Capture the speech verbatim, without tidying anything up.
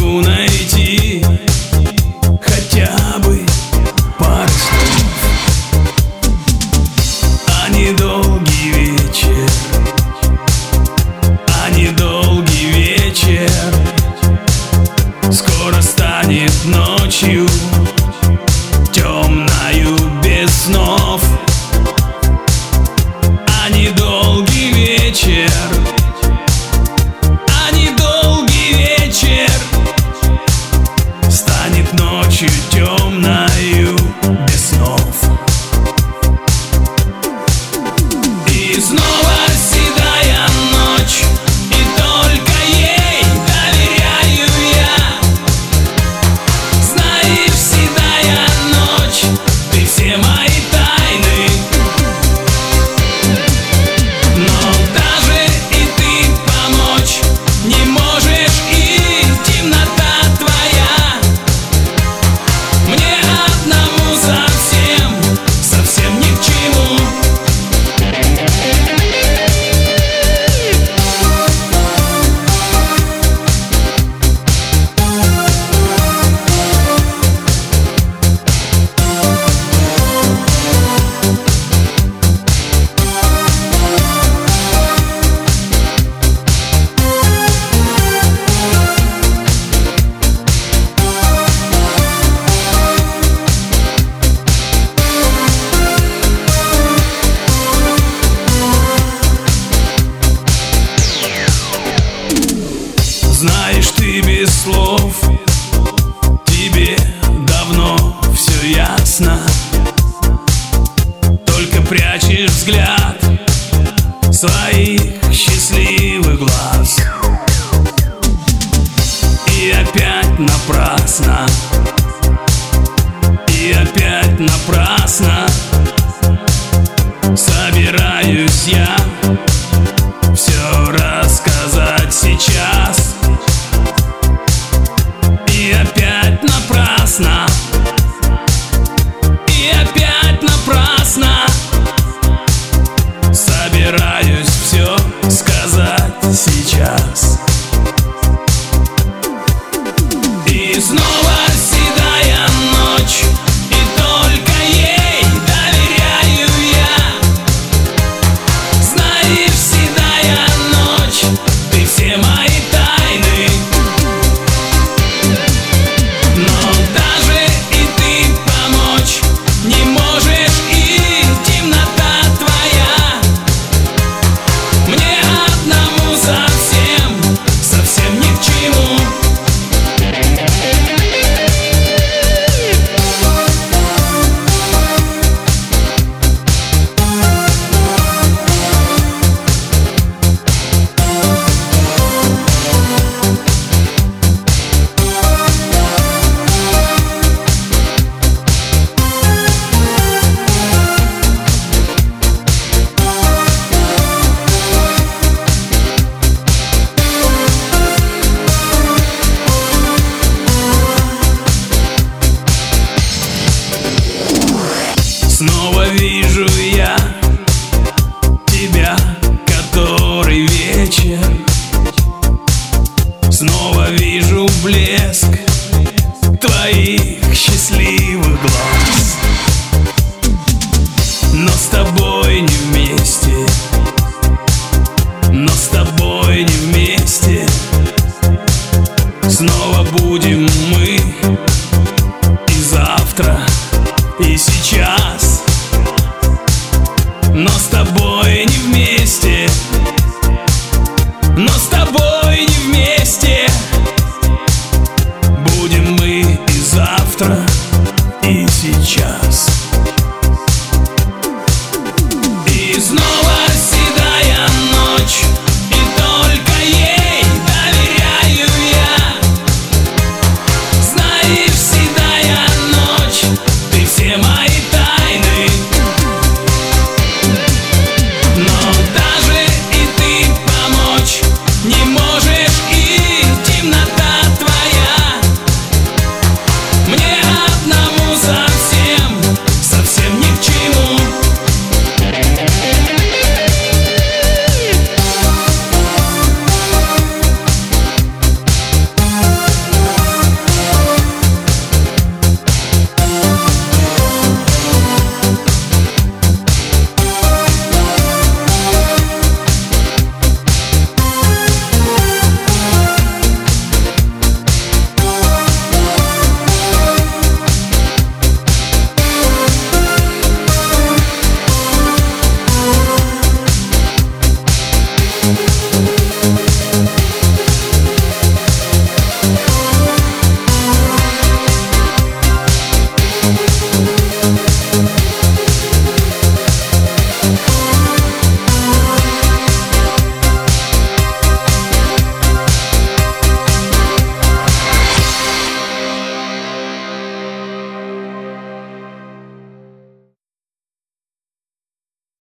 могу найти хотя бы пару слов. А недолгий вечер, а недолгий вечер скоро станет ночью, темною без снов. А недолгий вечер, а недолгий вечер станет ночью темною без снов. И снова седая ночь, и только ей доверяю я. Знаешь, седая ночь, ты все мои тайны. Но даже и ты помочь не можешь, и темнота твоя мне одному совсем, совсем ни к чему. Знаешь, ты без слов, тебе давно все ясно. Только прячешь взгляд своих счастливых глаз. И опять напрасно, и опять напрасно собираюсь я все рассказать сейчас. И опять напрасно, и опять напрасно собираюсь все сказать сейчас. И снова седая ночь, и только ей доверяю я. Знаешь, седая ночь, ты все мои тайны. Но даже и ты помочь не можешь, и темнота твоя мне одному совсем, совсем ни к чему. Снова вижу я тебя, который вечер. Снова вижу блеск твоих счастливых глаз. Но с тобой не вместе, но с тобой не вместе снова будем мы. И завтра, и сегодня.